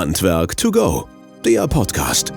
Handwerk to go, der Podcast.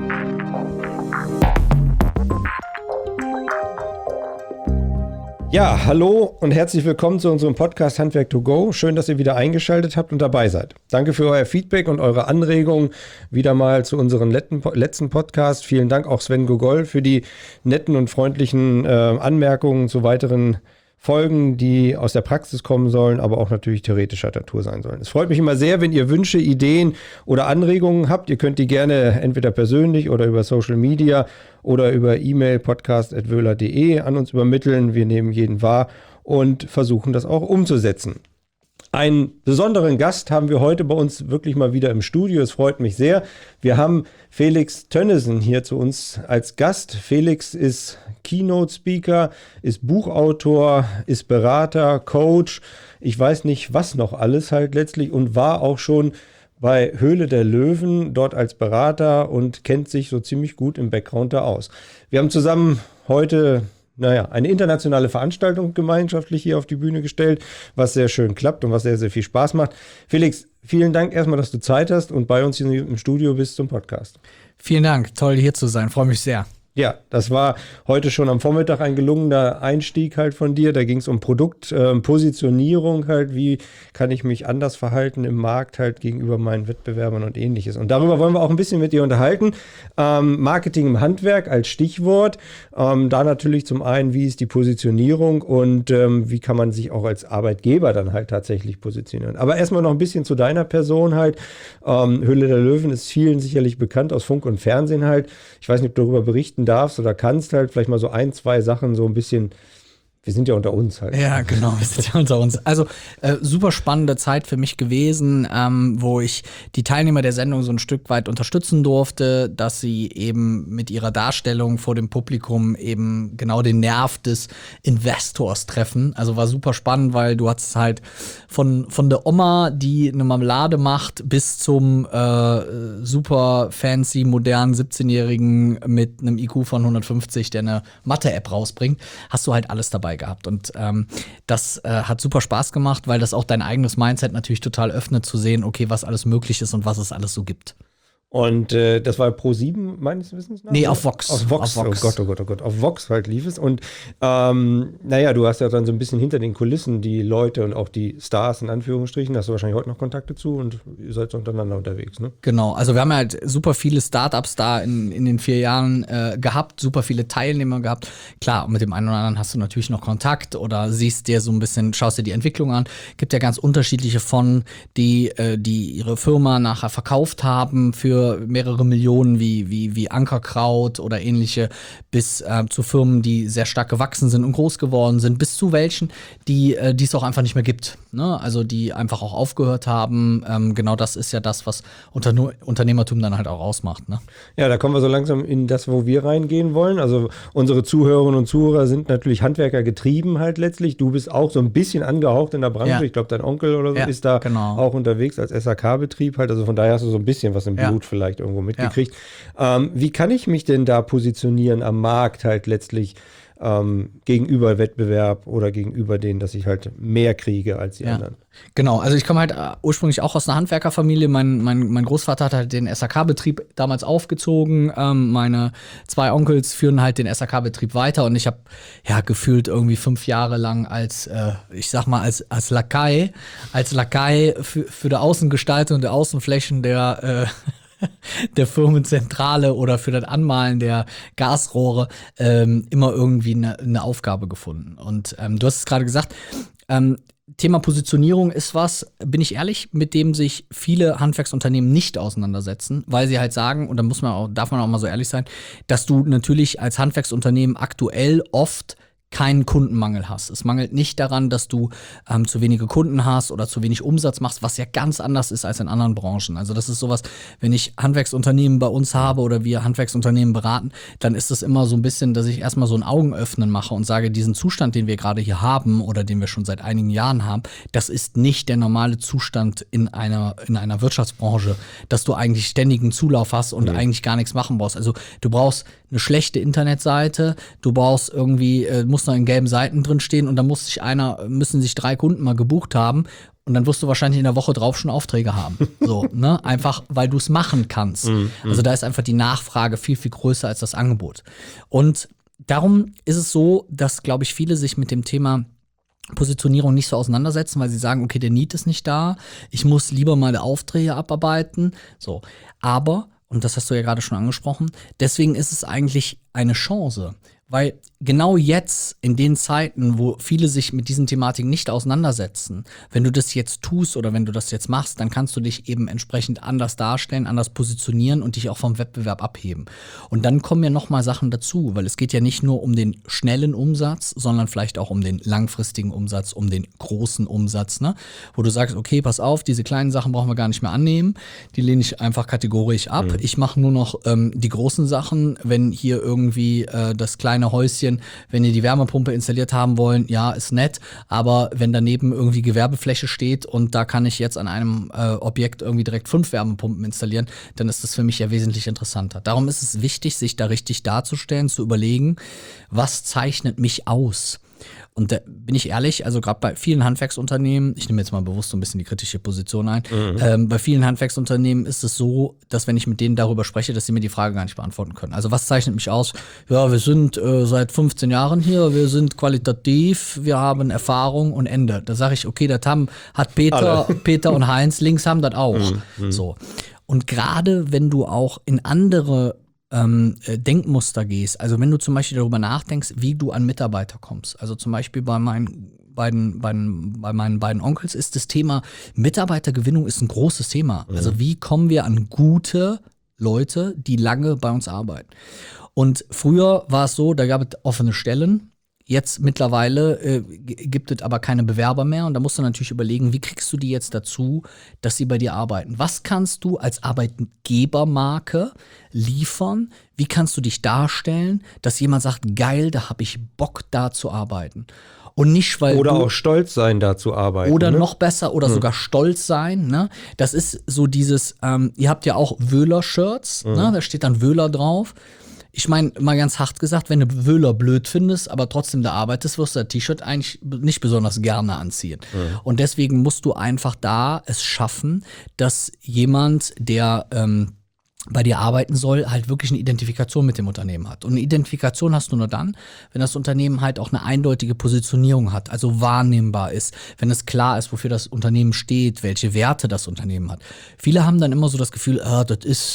Ja, hallo und herzlich willkommen zu unserem Podcast Handwerk to go. Schön, dass ihr wieder eingeschaltet habt und dabei seid. Danke für euer Feedback und eure Anregungen wieder mal zu unserem letzten Podcast. Vielen Dank auch Sven Gogol für die netten und freundlichen Anmerkungen zu weiteren Folgen, die aus der Praxis kommen sollen, aber auch natürlich theoretischer Natur sein sollen. Es freut mich immer sehr, wenn ihr Wünsche, Ideen oder Anregungen habt. Ihr könnt die gerne entweder persönlich oder über Social Media oder über E-Mail podcast@wöhler.de an uns übermitteln. Wir nehmen jeden wahr und versuchen das auch umzusetzen. Einen besonderen Gast haben wir heute bei uns wirklich mal wieder im Studio. Es freut mich sehr. Wir haben Felix Tönnissen hier zu uns als Gast. Felix ist Keynote-Speaker, ist Buchautor, ist Berater, Coach. Ich weiß nicht, was noch alles halt letztlich und war auch schon bei Höhle der Löwen dort als Berater und kennt sich so ziemlich gut im Background da aus. Wir haben zusammen heute eine internationale Veranstaltung gemeinschaftlich hier auf die Bühne gestellt, was sehr schön klappt und was sehr, sehr viel Spaß macht. Felix, vielen Dank erstmal, dass du Zeit hast und bei uns hier im Studio bist zum Podcast. Vielen Dank, toll hier zu sein, freue mich sehr. Ja, das war heute schon am Vormittag ein gelungener Einstieg halt von dir. Da ging es um Produktpositionierung halt, wie kann ich mich anders verhalten im Markt halt gegenüber meinen Wettbewerbern und ähnliches. Und darüber wollen wir auch ein bisschen mit dir unterhalten. Marketing im Handwerk als Stichwort. Da natürlich zum einen, wie ist die Positionierung und wie kann man sich auch als Arbeitgeber dann halt tatsächlich positionieren. Aber erstmal noch ein bisschen zu deiner Person halt. Höhle der Löwen ist vielen sicherlich bekannt aus Funk und Fernsehen halt. Ich weiß nicht, ob du darüber berichten darfst oder kannst halt vielleicht mal so ein, zwei Sachen so ein bisschen. Wir sind ja unter uns halt. Ja, genau, wir sind ja unter uns. Also super spannende Zeit für mich gewesen, wo ich die Teilnehmer der Sendung so ein Stück weit unterstützen durfte, dass sie eben mit ihrer Darstellung vor dem Publikum eben genau den Nerv des Investors treffen. Also war super spannend, weil du hattest halt von der Oma, die eine Marmelade macht, bis zum super fancy, modernen 17-Jährigen mit einem IQ von 150, der eine Mathe-App rausbringt, hast du halt alles dabei gehabt. Und das hat super Spaß gemacht, weil das auch dein eigenes Mindset natürlich total öffnet, zu sehen, okay, was alles möglich ist und was es alles so gibt. Und das war Pro7 meines Wissens nach? Nee, auf Vox. Auf Vox. Oh Gott. Auf Vox halt lief es. Und du hast ja dann so ein bisschen hinter den Kulissen die Leute und auch die Stars in Anführungsstrichen, hast du wahrscheinlich heute noch Kontakte zu und ihr seid so untereinander unterwegs, ne? Genau, also wir haben halt super viele Startups da in den 4 Jahren gehabt, super viele Teilnehmer gehabt. Klar, mit dem einen oder anderen hast du natürlich noch Kontakt oder siehst dir so ein bisschen, schaust dir die Entwicklung an. Gibt ja ganz unterschiedliche von, die ihre Firma nachher verkauft haben für mehrere Millionen wie Ankerkraut oder ähnliche, bis zu Firmen, die sehr stark gewachsen sind und groß geworden sind, bis zu welchen, die es auch einfach nicht mehr gibt. Ne? Also die einfach auch aufgehört haben. Genau das ist ja das, was Unternehmertum dann halt auch ausmacht. Ne? Ja, da kommen wir so langsam in das, wo wir reingehen wollen. Also unsere Zuhörerinnen und Zuhörer sind natürlich Handwerker getrieben halt letztlich. Du bist auch so ein bisschen angehaucht in der Branche. Ja. Ich glaube, dein Onkel oder so ist da auch unterwegs als SAK-Betrieb halt. Also von daher hast du so ein bisschen was im Blut vielleicht irgendwo mitgekriegt. Ja. Wie kann ich mich denn da positionieren am Markt halt letztlich gegenüber Wettbewerb oder gegenüber denen, dass ich halt mehr kriege als die anderen? Genau, also ich komme halt ursprünglich auch aus einer Handwerkerfamilie. Mein Großvater hat halt den SAK-Betrieb damals aufgezogen. Meine 2 Onkels führen halt den SAK-Betrieb weiter und ich habe gefühlt irgendwie 5 Jahre lang als Lakai für die Außengestaltung der Außenflächen der Firmenzentrale oder für das Anmalen der Gasrohre immer irgendwie eine Aufgabe gefunden. Und du hast es gerade gesagt, Thema Positionierung ist was, bin ich ehrlich, mit dem sich viele Handwerksunternehmen nicht auseinandersetzen, weil sie halt sagen, und da darf man auch mal so ehrlich sein, dass du natürlich als Handwerksunternehmen aktuell oft keinen Kundenmangel hast. Es mangelt nicht daran, dass du zu wenige Kunden hast oder zu wenig Umsatz machst, was ja ganz anders ist als in anderen Branchen. Also das ist sowas, wenn ich Handwerksunternehmen bei uns habe oder wir Handwerksunternehmen beraten, dann ist das immer so ein bisschen, dass ich erstmal so ein Augenöffnen mache und sage, diesen Zustand, den wir gerade hier haben oder den wir schon seit einigen Jahren haben, das ist nicht der normale Zustand in einer Wirtschaftsbranche, dass du eigentlich ständigen Zulauf hast und eigentlich gar nichts machen brauchst. Also du brauchst eine schlechte Internetseite, du brauchst irgendwie, muss noch in gelben Seiten drin stehen und dann müssen sich 3 Kunden mal gebucht haben Und dann wirst du wahrscheinlich in der Woche drauf schon Aufträge haben. So, ne? Einfach, weil du es machen kannst. Also da ist einfach die Nachfrage viel, viel größer als das Angebot. Und darum ist es so, dass, glaube ich, viele sich mit dem Thema Positionierung nicht so auseinandersetzen, weil sie sagen, okay, der Need ist nicht da, ich muss lieber meine Aufträge abarbeiten. So, aber, und das hast du ja gerade schon angesprochen, deswegen ist es eigentlich eine Chance. Weil genau jetzt, in den Zeiten, wo viele sich mit diesen Thematiken nicht auseinandersetzen, wenn du das jetzt tust oder wenn du das jetzt machst, dann kannst du dich eben entsprechend anders darstellen, anders positionieren und dich auch vom Wettbewerb abheben. Und dann kommen ja nochmal Sachen dazu, weil es geht ja nicht nur um den schnellen Umsatz, sondern vielleicht auch um den langfristigen Umsatz, um den großen Umsatz, ne? Wo du sagst, okay, pass auf, diese kleinen Sachen brauchen wir gar nicht mehr annehmen, die lehne ich einfach kategorisch ab. Ich mache nur noch die großen Sachen, wenn hier irgendwie das kleine Häuschen, wenn ihr die Wärmepumpe installiert haben wollen, ja, ist nett, aber wenn daneben irgendwie Gewerbefläche steht und da kann ich jetzt an einem Objekt irgendwie direkt 5 Wärmepumpen installieren, dann ist das für mich ja wesentlich interessanter. Darum ist es wichtig, sich da richtig darzustellen, zu überlegen, was zeichnet mich aus? Und da bin ich ehrlich, also gerade bei vielen Handwerksunternehmen, ich nehme jetzt mal bewusst so ein bisschen die kritische Position ein, bei vielen Handwerksunternehmen ist es so, dass wenn ich mit denen darüber spreche, dass sie mir die Frage gar nicht beantworten können. Also was zeichnet mich aus? Ja, wir sind seit 15 Jahren hier, wir sind qualitativ, wir haben Erfahrung und Ende. Da sage ich, okay, das hat Peter und Heinz links haben das auch. So. Und gerade wenn du auch in andere Denkmuster gehst. Also wenn du zum Beispiel darüber nachdenkst, wie du an Mitarbeiter kommst. Also zum Beispiel bei meinen beiden Onkels ist das Thema Mitarbeitergewinnung ist ein großes Thema. Also wie kommen wir an gute Leute, die lange bei uns arbeiten. Und früher war es so, da gab es offene Stellen. Jetzt mittlerweile gibt es aber keine Bewerber mehr und da musst du natürlich überlegen, wie kriegst du die jetzt dazu, dass sie bei dir arbeiten? Was kannst du als Arbeitgebermarke liefern? Wie kannst du dich darstellen, dass jemand sagt, geil, da habe ich Bock, da zu arbeiten? Und nicht, weil oder auch stolz sein, da zu arbeiten. Oder ne? noch besser, oder sogar stolz sein. Ne? Das ist so dieses, ihr habt ja auch Wöhler-Shirts, ne? Da steht dann Wöhler drauf. Ich meine, mal ganz hart gesagt, wenn du Wöhler blöd findest, aber trotzdem da arbeitest, wirst du das T-Shirt eigentlich nicht besonders gerne anziehen. Und deswegen musst du einfach da es schaffen, dass jemand, der bei dir arbeiten soll, halt wirklich eine Identifikation mit dem Unternehmen hat. Und eine Identifikation hast du nur dann, wenn das Unternehmen halt auch eine eindeutige Positionierung hat, also wahrnehmbar ist, wenn es klar ist, wofür das Unternehmen steht, welche Werte das Unternehmen hat. Viele haben dann immer so das Gefühl, das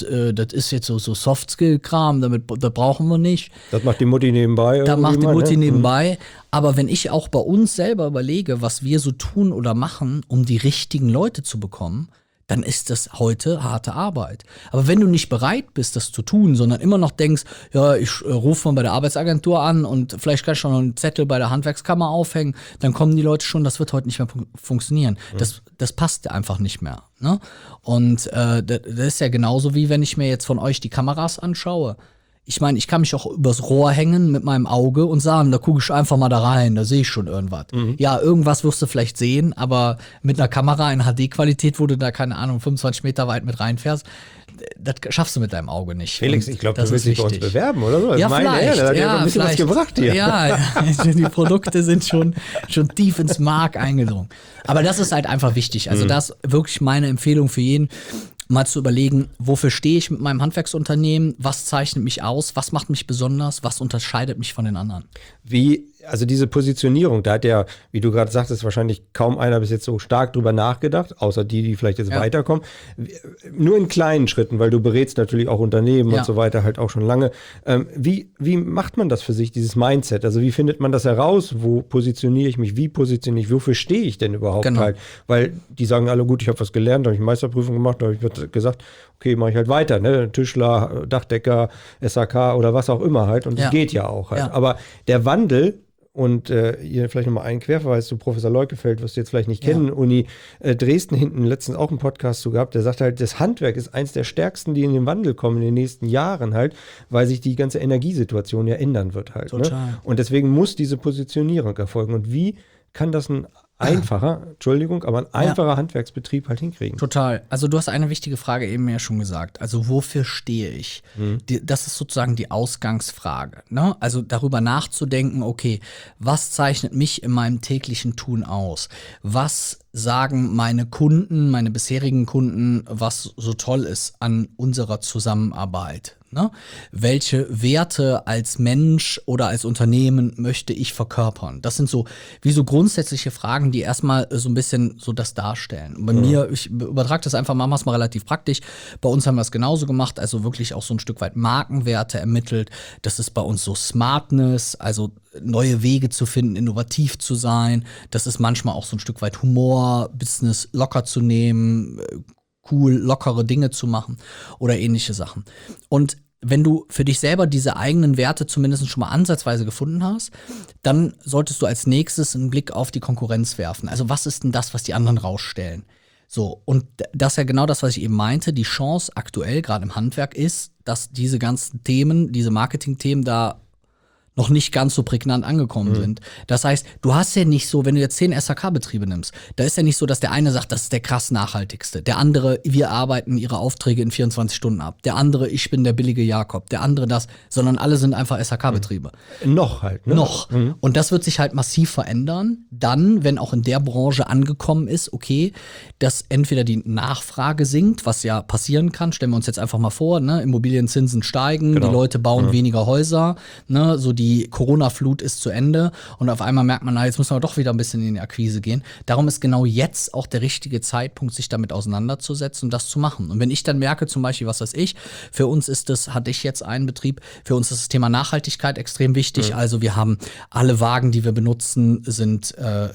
ist jetzt so Soft-Skill-Kram, das brauchen wir nicht. Das macht die Mutti nebenbei. Da macht die Mutti nebenbei. Aber wenn ich auch bei uns selber überlege, was wir so tun oder machen, um die richtigen Leute zu bekommen, dann ist das heute harte Arbeit. Aber wenn du nicht bereit bist, das zu tun, sondern immer noch denkst, ja, ich rufe mal bei der Arbeitsagentur an und vielleicht kann ich schon noch einen Zettel bei der Handwerkskammer aufhängen, dann kommen die Leute schon, das wird heute nicht mehr funktionieren. Das passt einfach nicht mehr. Ne? Und das ist ja genauso, wie wenn ich mir jetzt von euch die Kameras anschaue. Ich meine, ich kann mich auch übers Rohr hängen mit meinem Auge und sagen, da gucke ich einfach mal da rein, da sehe ich schon irgendwas. Ja, irgendwas wirst du vielleicht sehen, aber mit einer Kamera in HD-Qualität, wo du da, keine Ahnung, 25 Meter weit mit reinfährst, das schaffst du mit deinem Auge nicht. Felix, ich glaube, du willst dich bei uns bewerben, oder so? Das ja, vielleicht. Das hat ja ein bisschen was gebracht hier. Ja, die Produkte sind schon tief ins Mark eingedrungen. Aber das ist halt einfach wichtig. Also das ist wirklich meine Empfehlung für jeden, mal zu überlegen, wofür stehe ich mit meinem Handwerksunternehmen, was zeichnet mich aus, was macht mich besonders, was unterscheidet mich von den anderen. Also diese Positionierung, da hat ja, wie du gerade sagtest, wahrscheinlich kaum einer bis jetzt so stark drüber nachgedacht, außer die vielleicht jetzt weiterkommen. Nur in kleinen Schritten, weil du berätst natürlich auch Unternehmen und so weiter halt auch schon lange. Wie macht man das für sich, dieses Mindset? Also wie findet man das heraus? Wo positioniere ich mich? Wie positioniere ich? Wofür stehe ich denn überhaupt halt? Weil die sagen alle, gut, ich habe was gelernt, da habe ich eine Meisterprüfung gemacht, da habe ich gesagt, okay, mache ich halt weiter, ne? Tischler, Dachdecker, SAK oder was auch immer halt. Und das geht ja auch halt. Aber der Wandel, und hier vielleicht nochmal einen Querverweis zu Professor Leukefeld, wirst du jetzt vielleicht nicht kennen, Uni Dresden hinten letztens auch einen Podcast zu gehabt, der sagt halt, das Handwerk ist eins der stärksten, die in den Wandel kommen in den nächsten Jahren halt, weil sich die ganze Energiesituation ja ändern wird halt. Total. Ne? Und deswegen muss diese Positionierung erfolgen. Und wie kann das ein einfacher Handwerksbetrieb halt hinkriegen? Total. Also du hast eine wichtige Frage eben ja schon gesagt. Also wofür stehe ich? Das ist sozusagen die Ausgangsfrage. Ne? Also darüber nachzudenken, okay, was zeichnet mich in meinem täglichen Tun aus? Was sagen meine Kunden, meine bisherigen Kunden, was so toll ist an unserer Zusammenarbeit? Ne? Welche Werte als Mensch oder als Unternehmen möchte ich verkörpern? Das sind so wie so grundsätzliche Fragen, die erstmal so ein bisschen so das darstellen. Und bei mir, ich übertrage das einfach, machen wir es mal relativ praktisch. Bei uns haben wir es genauso gemacht, also wirklich auch so ein Stück weit Markenwerte ermittelt. Das ist bei uns so Smartness, also neue Wege zu finden, innovativ zu sein. Das ist manchmal auch so ein Stück weit Humor, Business locker zu nehmen, cool, lockere Dinge zu machen oder ähnliche Sachen. Und wenn du für dich selber diese eigenen Werte zumindest schon mal ansatzweise gefunden hast, dann solltest du als nächstes einen Blick auf die Konkurrenz werfen. Also was ist denn das, was die anderen rausstellen? So, und das ist ja genau das, was ich eben meinte. Die Chance aktuell, gerade im Handwerk, ist, dass diese ganzen Themen, diese Marketing-Themen da noch nicht ganz so prägnant angekommen sind. Das heißt, du hast ja nicht so, wenn du jetzt 10 SHK-Betriebe nimmst, da ist ja nicht so, dass der eine sagt, das ist der krass nachhaltigste. Der andere, wir arbeiten ihre Aufträge in 24 Stunden ab. Der andere, ich bin der billige Jakob. Der andere das, sondern alle sind einfach SHK-Betriebe. Noch halt, ne? Noch. Und das wird sich halt massiv verändern. Dann, wenn auch in der Branche angekommen ist, okay, dass entweder die Nachfrage sinkt, was ja passieren kann, stellen wir uns jetzt einfach mal vor, ne? Immobilienzinsen steigen, Genau. die Leute bauen weniger Häuser, ne? So die Corona-Flut ist zu Ende und auf einmal merkt man, na, jetzt müssen wir doch wieder ein bisschen in die Akquise gehen. Darum ist genau jetzt auch der richtige Zeitpunkt, sich damit auseinanderzusetzen und das zu machen. Und wenn ich dann merke, zum Beispiel, was weiß ich, für uns ist das, hatte ich jetzt einen Betrieb, für uns ist das Thema Nachhaltigkeit extrem wichtig. Also wir haben alle Wagen, die wir benutzen, sind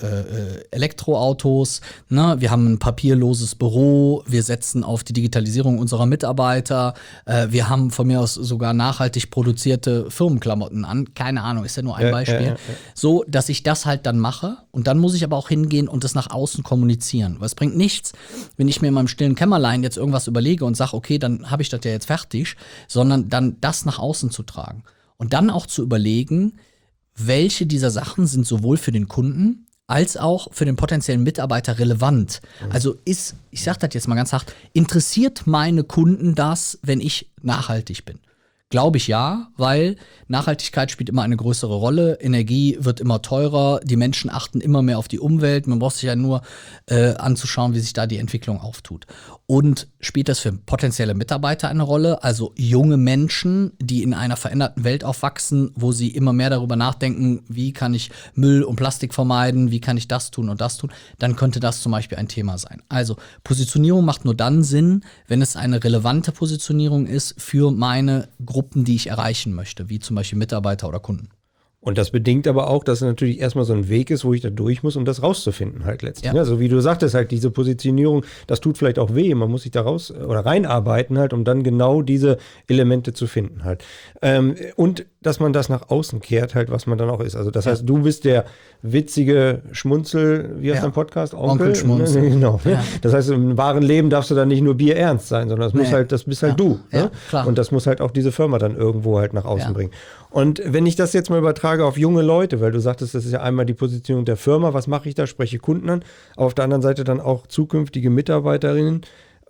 Elektroautos, ne? Wir haben ein papierloses Büro, wir setzen auf die Digitalisierung unserer Mitarbeiter, wir haben von mir aus sogar nachhaltig produzierte Firmenklamotten an. Keine Ahnung, ist ja nur ein Beispiel. So, dass ich das halt dann mache und dann muss ich aber auch hingehen und das nach außen kommunizieren. Weil es bringt nichts, wenn ich mir in meinem stillen Kämmerlein jetzt irgendwas überlege und sage, okay, dann habe ich das ja jetzt fertig, sondern dann das nach außen zu tragen. Und dann auch zu überlegen, welche dieser Sachen sind sowohl für den Kunden als auch für den potenziellen Mitarbeiter relevant. Also ich sage das jetzt mal ganz hart, interessiert meine Kunden das, wenn ich nachhaltig bin? Glaube ich ja, weil Nachhaltigkeit spielt immer eine größere Rolle. Energie wird immer teurer. Die Menschen achten immer mehr auf die Umwelt. Man braucht sich ja nur anzuschauen, wie sich da die Entwicklung auftut. Und spielt das für potenzielle Mitarbeiter eine Rolle? Also junge Menschen, die in einer veränderten Welt aufwachsen, wo sie immer mehr darüber nachdenken, wie kann ich Müll und Plastik vermeiden, wie kann ich das tun und das tun, dann könnte das zum Beispiel ein Thema sein. Also Positionierung macht nur dann Sinn, wenn es eine relevante Positionierung ist für meine Gruppen, die ich erreichen möchte, wie zum Beispiel Mitarbeiter oder Kunden. Und das bedingt aber auch, dass es natürlich erstmal so ein Weg ist, wo ich da durch muss, um das rauszufinden halt letztlich. Ja. Also wie du sagtest halt, diese Positionierung, das tut vielleicht auch weh, man muss sich da raus oder reinarbeiten halt, um dann genau diese Elemente zu finden halt. Und dass man das nach außen kehrt halt, was man dann auch ist. Also das heißt, du bist der witzige Schmunzel, wie heißt dein Podcast? Onkel Schmunzel. Genau. Ja. Das heißt, im wahren Leben darfst du dann nicht nur bierernst sein, sondern das muss halt, das bist halt du. Ja, ne? klar. Und das muss halt auch diese Firma dann irgendwo halt nach außen bringen. Und wenn ich das jetzt mal übertrage auf junge Leute, weil du sagtest, das ist ja einmal die Positionierung der Firma, was mache ich da, spreche Kunden an, aber auf der anderen Seite dann auch zukünftige Mitarbeiterinnen.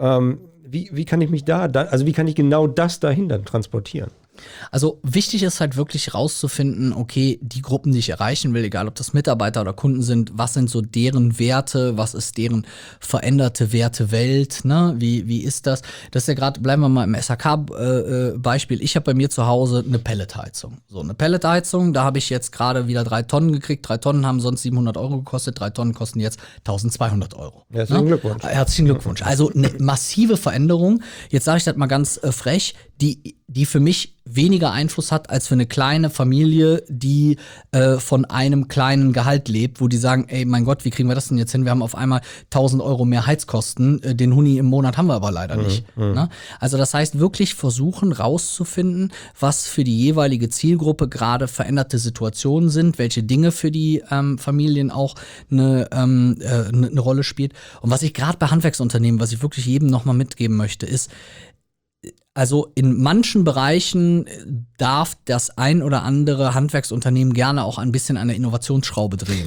Wie kann ich mich also wie kann ich genau das dahin dann transportieren? Also wichtig ist halt wirklich rauszufinden, okay, die Gruppen, die ich erreichen will, egal ob das Mitarbeiter oder Kunden sind, was sind so deren Werte, was ist deren veränderte Wertewelt, ne? Wie ist das? Das ist ja gerade, bleiben wir mal im SHK-Beispiel. Ich habe bei mir zu Hause eine Pelletheizung. So, eine Pelletheizung, da habe ich jetzt gerade wieder 3 Tonnen gekriegt. 3 Tonnen haben sonst 700 € gekostet, 3 Tonnen kosten jetzt 1.200 €. Herzlichen Glückwunsch. Herzlichen Glückwunsch. Also eine massive Veränderung. Jetzt sage ich das mal ganz frech, die für mich weniger Einfluss hat als für eine kleine Familie, die von einem kleinen Gehalt lebt, wo die sagen, ey, mein Gott, wie kriegen wir das denn jetzt hin? Wir haben auf einmal 1.000 € mehr Heizkosten, den Huni im Monat haben wir aber leider nicht. Ne? Also das heißt, wirklich versuchen rauszufinden, was für die jeweilige Zielgruppe gerade veränderte Situationen sind, welche Dinge für die Familien auch eine Rolle spielt. Und was ich gerade bei Handwerksunternehmen, was ich wirklich jedem nochmal mitgeben möchte, ist, also in manchen Bereichen darf das ein oder andere Handwerksunternehmen gerne auch ein bisschen an der Innovationsschraube drehen.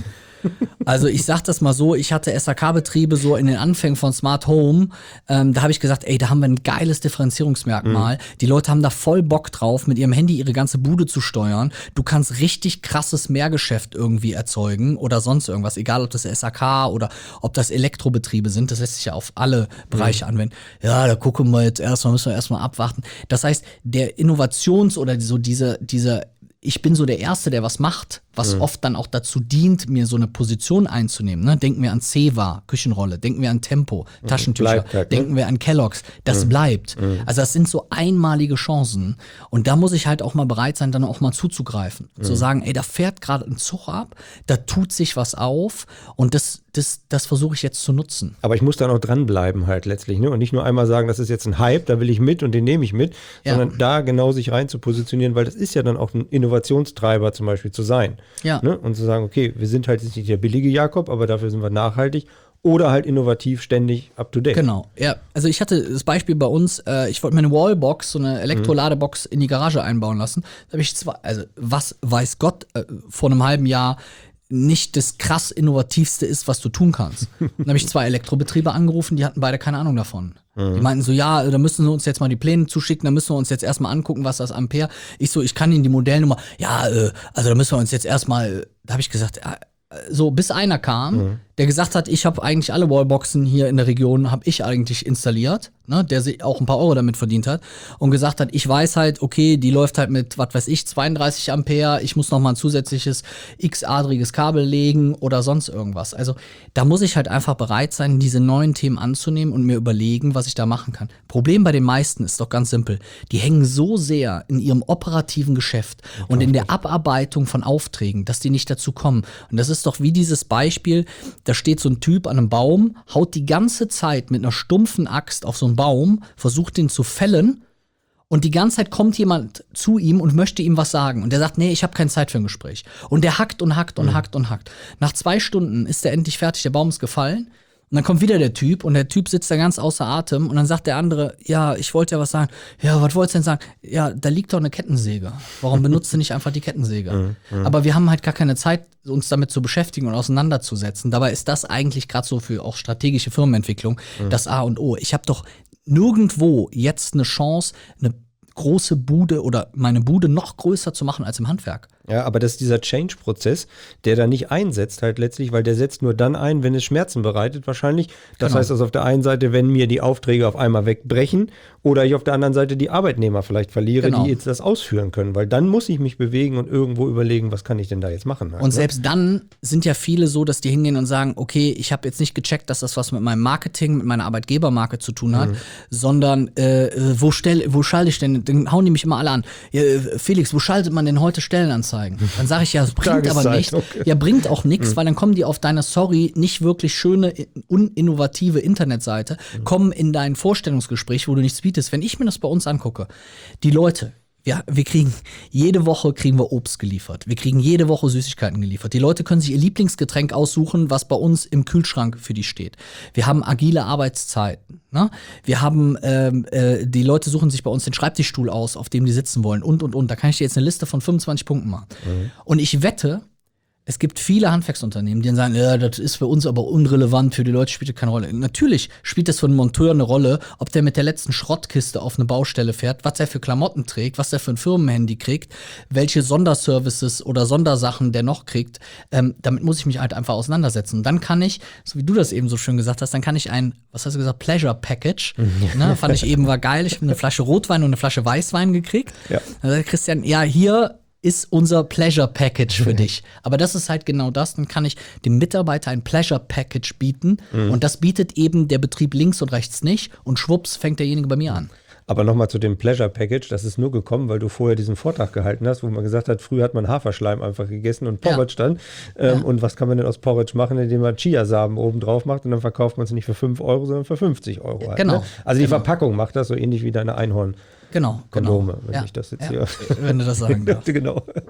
Also ich sag das mal so, ich hatte SAK-Betriebe so in den Anfängen von Smart Home, da habe ich gesagt, ey, da haben wir ein geiles Differenzierungsmerkmal. Die Leute haben da voll Bock drauf, mit ihrem Handy ihre ganze Bude zu steuern. Du kannst richtig krasses Mehrgeschäft irgendwie erzeugen oder sonst irgendwas, egal ob das SAK oder ob das Elektrobetriebe sind, das lässt sich ja auf alle Bereiche anwenden. Ja, da gucken wir jetzt müssen wir erstmal abwarten. Das heißt, der Innovations- oder so diese ich bin so der Erste, der was macht, was oft dann auch dazu dient, mir so eine Position einzunehmen. Ne? Denken wir an Ceva, Küchenrolle, denken wir an Tempo, Taschentücher, halt, denken wir an Kellogg's. Das bleibt. Also das sind so einmalige Chancen. Und da muss ich halt auch mal bereit sein, dann auch mal zuzugreifen. Zu sagen, ey, da fährt gerade ein Zug ab, da tut sich was auf und das versuche ich jetzt zu nutzen. Aber ich muss dann auch dranbleiben halt letztlich, ne? Und nicht nur einmal sagen, das ist jetzt ein Hype, da will ich mit und den nehme ich mit, sondern da genau sich rein zu positionieren, weil das ist ja dann auch ein Innovationstreiber zum Beispiel zu sein. Ja. Ne? Und zu sagen, okay, wir sind halt jetzt nicht der billige Jakob, aber dafür sind wir nachhaltig oder halt innovativ, ständig up to date. Genau, ja. Also ich hatte das Beispiel bei uns, ich wollte mir eine Wallbox, so eine Elektroladebox in die Garage einbauen lassen. Da habe ich was weiß Gott, vor einem halben Jahr nicht das krass Innovativste ist, was du tun kannst. Dann habe ich 2 Elektrobetriebe angerufen, die hatten beide keine Ahnung davon. Die meinten so, ja, da müssen sie uns jetzt mal die Pläne zuschicken, da müssen wir uns jetzt erstmal angucken, was das Ampere. Ich kann Ihnen die Modellnummer, also da müssen wir uns jetzt erstmal, da habe ich gesagt, so bis einer kam, der gesagt hat, ich habe eigentlich alle Wallboxen hier in der Region, habe ich eigentlich installiert, ne, der sich auch ein paar Euro damit verdient hat und gesagt hat, ich weiß halt, okay, die läuft halt mit, was weiß ich, 32 Ampere, ich muss noch mal ein zusätzliches x-adriges Kabel legen oder sonst irgendwas. Also da muss ich halt einfach bereit sein, diese neuen Themen anzunehmen und mir überlegen, was ich da machen kann. Problem bei den meisten ist doch ganz simpel, die hängen so sehr in ihrem operativen Geschäft und in der Abarbeitung von Aufträgen, dass die nicht dazu kommen. Und das ist doch wie dieses Beispiel, da steht so ein Typ an einem Baum, haut die ganze Zeit mit einer stumpfen Axt auf so einen Baum, versucht den zu fällen und die ganze Zeit kommt jemand zu ihm und möchte ihm was sagen. Und der sagt, nee, ich habe keine Zeit für ein Gespräch. Und der hackt und hackt und hackt und hackt. Nach 2 Stunden ist der endlich fertig, der Baum ist gefallen. Und dann kommt wieder der Typ und der Typ sitzt da ganz außer Atem und dann sagt der andere, ja, ich wollte ja was sagen. Ja, was wolltest du denn sagen? Ja, da liegt doch eine Kettensäge. Warum benutzt du nicht einfach die Kettensäge? Aber wir haben halt gar keine Zeit, uns damit zu beschäftigen und auseinanderzusetzen. Dabei ist das eigentlich gerade so für auch strategische Firmenentwicklung das A und O. Ich habe doch nirgendwo jetzt eine Chance, eine große Bude oder meine Bude noch größer zu machen als im Handwerk. Ja, aber das ist dieser Change-Prozess, der da nicht einsetzt halt letztlich, weil der setzt nur dann ein, wenn es Schmerzen bereitet wahrscheinlich. Das heißt, dass auf der einen Seite, wenn mir die Aufträge auf einmal wegbrechen oder ich auf der anderen Seite die Arbeitnehmer vielleicht verliere, die jetzt das ausführen können, weil dann muss ich mich bewegen und irgendwo überlegen, was kann ich denn da jetzt machen. Halt, und selbst dann sind ja viele so, dass die hingehen und sagen, okay, ich habe jetzt nicht gecheckt, dass das was mit meinem Marketing, mit meiner Arbeitgebermarke zu tun hat, sondern wo schalte ich denn? Dann hauen die mich immer alle an. Ja, Felix, wo schaltet man denn heute Stellenanzeigen? Dann sage ich, ja, das bringt aber nichts. Ja, bringt auch nichts, weil dann kommen die auf deiner, nicht wirklich schöne, uninnovative Internetseite, kommen in dein Vorstellungsgespräch, wo du nichts bietest. Wenn ich mir das bei uns angucke, die Leute, wir kriegen jede Woche Obst geliefert. Wir kriegen jede Woche Süßigkeiten geliefert. Die Leute können sich ihr Lieblingsgetränk aussuchen, was bei uns im Kühlschrank für die steht. Wir haben agile Arbeitszeiten. Ne? Wir haben, die Leute suchen sich bei uns den Schreibtischstuhl aus, auf dem die sitzen wollen und. Da kann ich dir jetzt eine Liste von 25 Punkten machen. Und ich wette, es gibt viele Handwerksunternehmen, die dann sagen, ja, das ist für uns aber unrelevant, für die Leute spielt das keine Rolle. Natürlich spielt das für einen Monteur eine Rolle, ob der mit der letzten Schrottkiste auf eine Baustelle fährt, was er für Klamotten trägt, was er für ein Firmenhandy kriegt, welche Sonderservices oder Sondersachen der noch kriegt. Damit muss ich mich halt einfach auseinandersetzen. Und dann kann ich, so wie du das eben so schön gesagt hast, dann kann ich was hast du gesagt, Pleasure Package, ne, fand ich eben war geil. Ich habe eine Flasche Rotwein und eine Flasche Weißwein gekriegt. Ja. Dann sagt Christian, ja, hier ist unser Pleasure Package für dich. Aber das ist halt genau das. Dann kann ich dem Mitarbeiter ein Pleasure Package bieten. Und das bietet eben der Betrieb links und rechts nicht. Und schwupps fängt derjenige bei mir an. Aber nochmal zu dem Pleasure Package, das ist nur gekommen, weil du vorher diesen Vortrag gehalten hast, wo man gesagt hat, früher hat man Haferschleim einfach gegessen und Porridge dann. Und was kann man denn aus Porridge machen, indem man Chiasamen oben drauf macht und dann verkauft man es nicht für 5 Euro, sondern für 50 Euro. Halt, genau. Ne? Also die Verpackung macht das so ähnlich wie deine Einhorn. Genau. Kondome, wenn ich das jetzt hier. Wenn du das sagen darfst. Genau.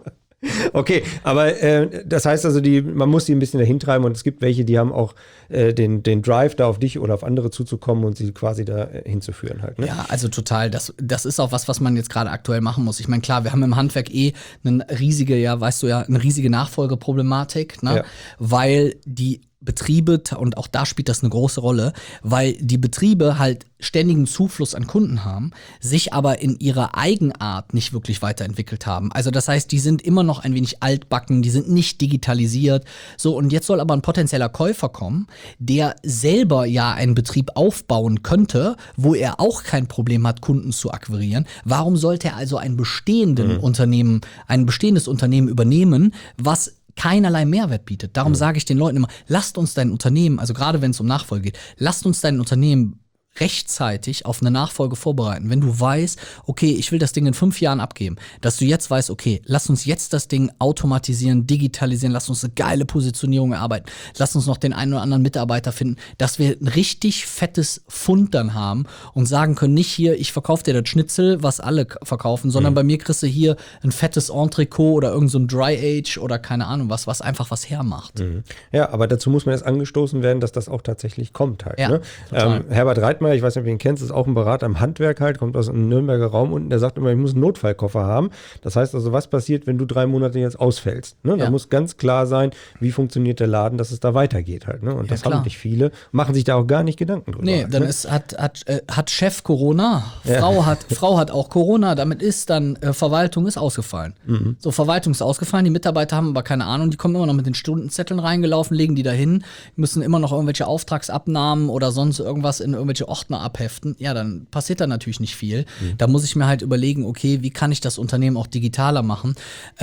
Okay, aber das heißt also, man muss die ein bisschen dahin treiben und es gibt welche, die haben auch den Drive, da auf dich oder auf andere zuzukommen und sie quasi da hinzuführen halt. Ne? Ja, also total. Das ist auch was man jetzt gerade aktuell machen muss. Ich meine, klar, wir haben im Handwerk eine riesige Nachfolgeproblematik, ne? Ja. Weil die Betriebe, und auch da spielt das eine große Rolle, weil die Betriebe halt ständigen Zufluss an Kunden haben, sich aber in ihrer Eigenart nicht wirklich weiterentwickelt haben. Also das heißt, die sind immer noch ein wenig altbacken, die sind nicht digitalisiert. So, und jetzt soll aber ein potenzieller Käufer kommen, der selber ja einen Betrieb aufbauen könnte, wo er auch kein Problem hat, Kunden zu akquirieren. Warum sollte er also ein bestehendes Unternehmen übernehmen, was keinerlei Mehrwert bietet? Darum sage ich den Leuten immer, lasst uns dein Unternehmen, also gerade wenn es um Nachfolge geht, lasst uns dein Unternehmen rechtzeitig auf eine Nachfolge vorbereiten. Wenn du weißt, okay, ich will das Ding in 5 Jahren abgeben, dass du jetzt weißt, okay, lass uns jetzt das Ding automatisieren, digitalisieren, lass uns eine geile Positionierung erarbeiten, lass uns noch den einen oder anderen Mitarbeiter finden, dass wir ein richtig fettes Pfund dann haben und sagen können, nicht hier, ich verkaufe dir das Schnitzel, was alle verkaufen, sondern bei mir kriegst du hier ein fettes Entrecot oder irgend so ein Dry Age oder keine Ahnung was einfach was hermacht. Ja, aber dazu muss man jetzt angestoßen werden, dass das auch tatsächlich kommt halt. Ja, Ne? total. Herbert Reitmeier, ich weiß nicht, ob du ihn kennst, ist auch ein Berater im Handwerk halt, kommt aus einem Nürnberger Raum unten, der sagt immer, ich muss einen Notfallkoffer haben. Das heißt also, was passiert, wenn du 3 Monate jetzt ausfällst? Ne? Da Ja. muss ganz klar sein, wie funktioniert der Laden, dass es da weitergeht halt. Ne? Und das klar. haben nicht viele, machen sich da auch gar nicht Gedanken drüber. Nee, halt, dann ne? hat Chef Corona, Frau hat auch Corona, damit ist dann Verwaltung ist ausgefallen. So, Verwaltung ist ausgefallen, die Mitarbeiter haben aber keine Ahnung, die kommen immer noch mit den Stundenzetteln reingelaufen, legen die dahin, müssen immer noch irgendwelche Auftragsabnahmen oder sonst irgendwas in irgendwelche Ordner abheften. Ja, dann passiert da natürlich nicht viel. Da muss ich mir halt überlegen, okay, wie kann ich das Unternehmen auch digitaler machen?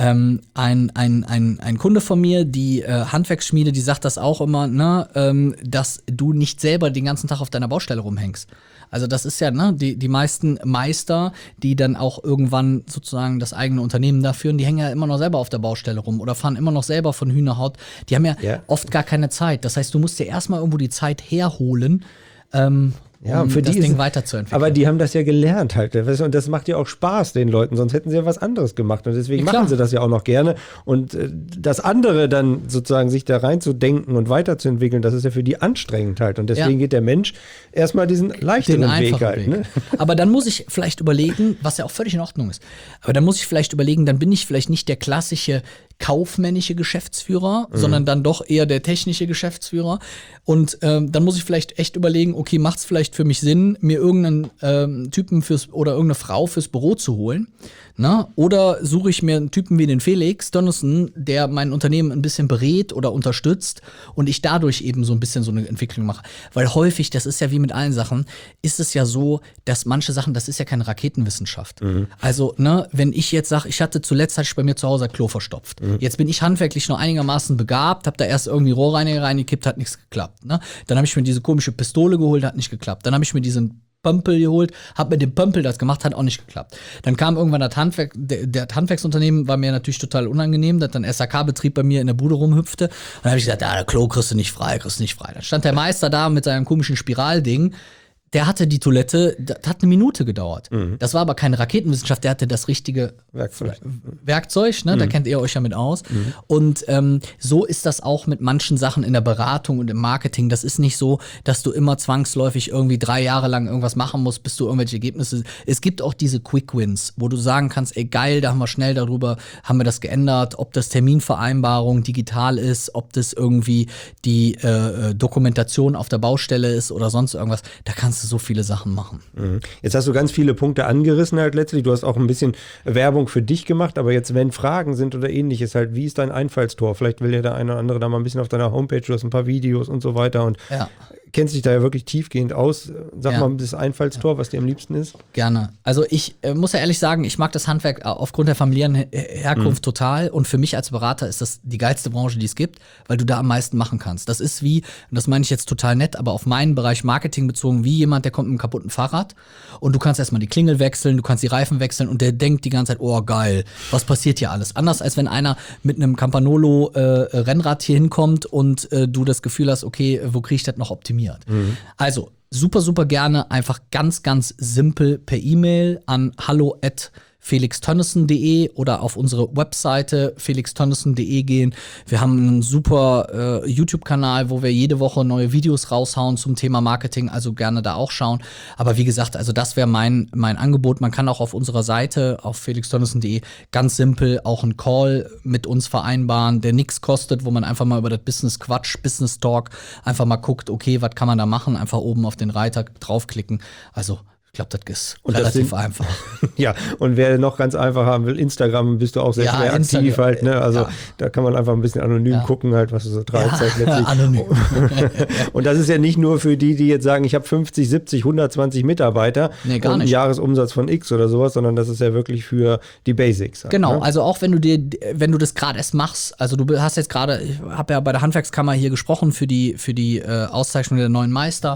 Ein Kunde von mir, die Handwerksschmiede, die sagt das auch immer, ne, dass du nicht selber den ganzen Tag auf deiner Baustelle rumhängst. Also das ist ja, ne, die meisten Meister, die dann auch irgendwann sozusagen das eigene Unternehmen da führen, die hängen ja immer noch selber auf der Baustelle rum oder fahren immer noch selber von Hühnerhaut. Die haben ja oft gar keine Zeit. Das heißt, du musst dir erstmal irgendwo die Zeit herholen, Ja, um für das die Ding ist- weiterzuentwickeln. Aber die haben das ja gelernt halt. Und das macht ja auch Spaß den Leuten, sonst hätten sie ja was anderes gemacht. Und deswegen Ja, klar. machen sie das ja auch noch gerne. Und das andere dann sozusagen sich da reinzudenken und weiterzuentwickeln, das ist ja für die anstrengend halt. Und deswegen geht der Mensch erstmal diesen leichteren den Weg einfachen halt. Weg. Ne? Aber dann muss ich vielleicht überlegen, was ja auch völlig in Ordnung ist, aber dann muss ich vielleicht überlegen, dann bin ich vielleicht nicht der klassische kaufmännische Geschäftsführer, sondern dann doch eher der technische Geschäftsführer. Und dann muss ich vielleicht echt überlegen, okay, macht es vielleicht für mich Sinn, mir irgendeinen Typen oder irgendeine Frau fürs Büro zu holen? Na? Oder suche ich mir einen Typen wie den Felix Dönnissen, der mein Unternehmen ein bisschen berät oder unterstützt und ich dadurch eben so ein bisschen so eine Entwicklung mache. Weil häufig, das ist ja wie mit allen Sachen, ist es ja so, dass manche Sachen, das ist ja keine Raketenwissenschaft. Also, ne, wenn ich jetzt sage, hatte ich bei mir zu Hause ein Klo verstopft. Jetzt bin ich handwerklich noch einigermaßen begabt, habe da erst irgendwie Rohrreiniger reingekippt, hat nichts geklappt. Ne? Dann habe ich mir diese komische Pistole geholt, hat nicht geklappt. Dann habe ich mir diesen Pömpel geholt, habe mit dem Pömpel das gemacht, hat auch nicht geklappt. Dann kam irgendwann das der Handwerksunternehmen, war mir natürlich total unangenehm, dass dann SAK-Betrieb bei mir in der Bude rumhüpfte. Und dann habe ich gesagt, der Klo kriegst du nicht frei. Dann stand der Meister da mit seinem komischen Spiralding. Der hatte die Toilette, das hat eine Minute gedauert. Das war aber keine Raketenwissenschaft, der hatte das richtige Werkzeug, ne? Da kennt ihr euch ja mit aus. Und so ist das auch mit manchen Sachen in der Beratung und im Marketing. Das ist nicht so, dass du immer zwangsläufig irgendwie 3 Jahre lang irgendwas machen musst, bis du irgendwelche Ergebnisse. Es gibt auch diese Quick Wins, wo du sagen kannst, ey geil, da haben wir das geändert, ob das Terminvereinbarung digital ist, ob das irgendwie die Dokumentation auf der Baustelle ist oder sonst irgendwas. Da kannst du so viele Sachen machen. Jetzt hast du ganz viele Punkte angerissen halt letztlich. Du hast auch ein bisschen Werbung für dich gemacht, aber jetzt, wenn Fragen sind oder ähnliches halt, wie ist dein Einfallstor? Vielleicht will ja der eine oder andere da mal ein bisschen auf deiner Homepage, du hast ein paar Videos und so weiter und kennst dich da ja wirklich tiefgehend aus. Sag mal das Einfallstor, was dir am liebsten ist. Gerne. Also ich muss ja ehrlich sagen, ich mag das Handwerk aufgrund der familiären Herkunft total und für mich als Berater ist das die geilste Branche, die es gibt, weil du da am meisten machen kannst. Das ist wie, und das meine ich jetzt total nett, aber auf meinen Bereich Marketing bezogen, wie jemand, der kommt mit einem kaputten Fahrrad und du kannst erstmal die Klingel wechseln, du kannst die Reifen wechseln und der denkt die ganze Zeit, oh geil, was passiert hier alles? Anders als wenn einer mit einem Campanolo Rennrad hier hinkommt und du das Gefühl hast, okay, wo kriege ich das noch optimiert? Also, super, super gerne einfach ganz, ganz simpel per E-Mail an hallo@ felixtönnissen.de oder auf unsere Webseite felixtönnissen.de gehen. Wir haben einen super YouTube-Kanal, wo wir jede Woche neue Videos raushauen zum Thema Marketing, also gerne da auch schauen. Aber wie gesagt, also das wäre mein Angebot. Man kann auch auf unserer Seite auf felixtönnissen.de ganz simpel auch einen Call mit uns vereinbaren, der nichts kostet, wo man einfach mal über das Business Business Talk einfach mal guckt, okay, was kann man da machen? Einfach oben auf den Reiter draufklicken. Also ich glaube, das ist relativ einfach. Ja, und wer noch ganz einfach haben will, Instagram bist du auch sehr schnell aktiv halt, ne? Also da kann man einfach ein bisschen anonym gucken halt, was du so treibst halt letztlich. Anonym. Und das ist ja nicht nur für die jetzt sagen, ich habe 50, 70, 120 Mitarbeiter und einen Jahresumsatz von X oder sowas, sondern das ist ja wirklich für die Basics. Halt, genau, ne? also auch wenn du das gerade erst machst, also du hast jetzt gerade, ich habe ja bei der Handwerkskammer hier gesprochen für die Auszeichnung der neuen Meister,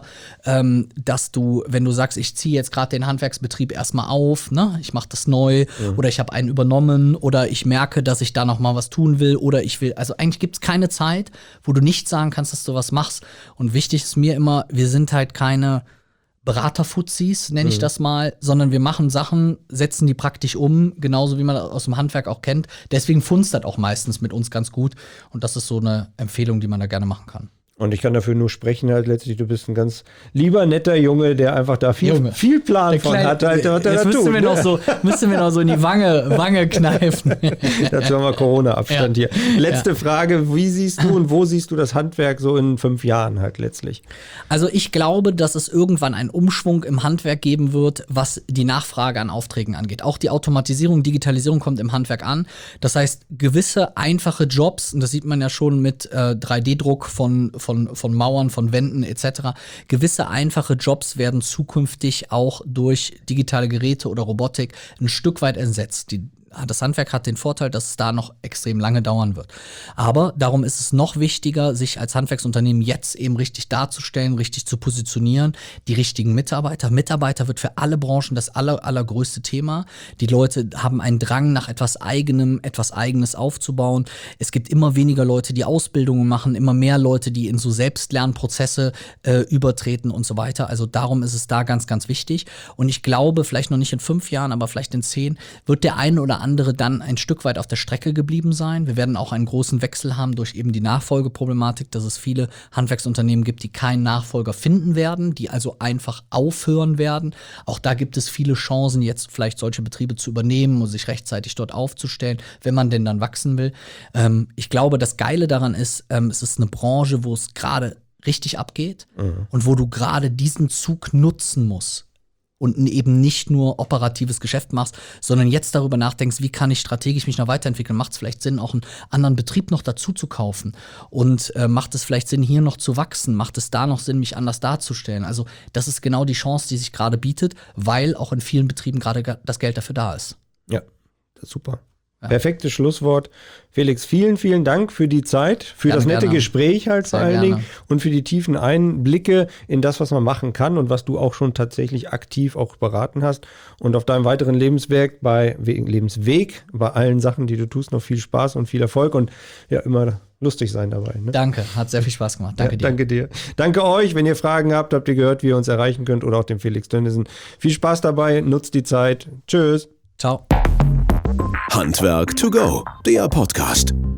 dass du, wenn du sagst, ich ziehe jetzt gerade den Handwerksbetrieb erstmal auf, ne? Ich mache das neu oder ich habe einen übernommen oder ich merke, dass ich da noch mal was tun will oder ich will, also eigentlich gibt es keine Zeit, wo du nicht sagen kannst, dass du was machst. Und wichtig ist mir immer, wir sind halt keine Beraterfuzis, nenne ich das mal, sondern wir machen Sachen, setzen die praktisch um, genauso wie man das aus dem Handwerk auch kennt. Deswegen funzt das auch meistens mit uns ganz gut und das ist so eine Empfehlung, die man da gerne machen kann. Und ich kann dafür nur sprechen halt letztlich, du bist ein ganz lieber, netter Junge, der einfach da viel Plan von hat. Halt, was jetzt müssten wir noch so in die Wange kneifen. Dazu haben wir Corona-Abstand hier. Letzte Frage, wie siehst du und wo siehst du das Handwerk so in 5 Jahren halt letztlich? Also ich glaube, dass es irgendwann einen Umschwung im Handwerk geben wird, was die Nachfrage an Aufträgen angeht. Auch die Automatisierung, Digitalisierung kommt im Handwerk an. Das heißt, gewisse einfache Jobs, und das sieht man ja schon mit 3D-Druck von Mauern, von Wänden etc. Gewisse einfache Jobs werden zukünftig auch durch digitale Geräte oder Robotik ein Stück weit ersetzt. Das Handwerk hat den Vorteil, dass es da noch extrem lange dauern wird. Aber darum ist es noch wichtiger, sich als Handwerksunternehmen jetzt eben richtig darzustellen, richtig zu positionieren, die richtigen Mitarbeiter. Mitarbeiter wird für alle Branchen das allergrößte Thema. Die Leute haben einen Drang nach etwas Eigenes aufzubauen. Es gibt immer weniger Leute, die Ausbildungen machen, immer mehr Leute, die in so Selbstlernprozesse übertreten und so weiter. Also darum ist es da ganz, ganz wichtig. Und ich glaube, vielleicht noch nicht in 5 Jahren, aber vielleicht in 10, wird der eine oder andere dann ein Stück weit auf der Strecke geblieben sein. Wir werden auch einen großen Wechsel haben durch eben die Nachfolgeproblematik, dass es viele Handwerksunternehmen gibt, die keinen Nachfolger finden werden, die also einfach aufhören werden. Auch da gibt es viele Chancen, jetzt vielleicht solche Betriebe zu übernehmen und sich rechtzeitig dort aufzustellen, wenn man denn dann wachsen will. Ich glaube, das Geile daran ist, es ist eine Branche, wo es gerade richtig abgeht und wo du gerade diesen Zug nutzen musst. Und eben nicht nur operatives Geschäft machst, sondern jetzt darüber nachdenkst, wie kann ich strategisch mich noch weiterentwickeln? Macht es vielleicht Sinn, auch einen anderen Betrieb noch dazu zu kaufen? Und macht es vielleicht Sinn, hier noch zu wachsen? Macht es da noch Sinn, mich anders darzustellen? Also das ist genau die Chance, die sich gerade bietet, weil auch in vielen Betrieben gerade das Geld dafür da ist. Ja, das ist super. Ja. Perfektes Schlusswort. Felix, vielen, vielen Dank für die Zeit, für das nette Gespräch halt vor allen Dingen und für die tiefen Einblicke in das, was man machen kann und was du auch schon tatsächlich aktiv auch beraten hast. Und auf deinem weiteren Lebensweg, bei allen Sachen, die du tust, noch viel Spaß und viel Erfolg und ja, immer lustig sein dabei. Ne? Danke, hat sehr viel Spaß gemacht. Danke dir. Danke dir. Danke euch. Wenn ihr Fragen habt, habt ihr gehört, wie ihr uns erreichen könnt oder auch den Felix Tönnissen. Viel Spaß dabei, nutzt die Zeit. Tschüss. Ciao. Handwerk to go, der Podcast.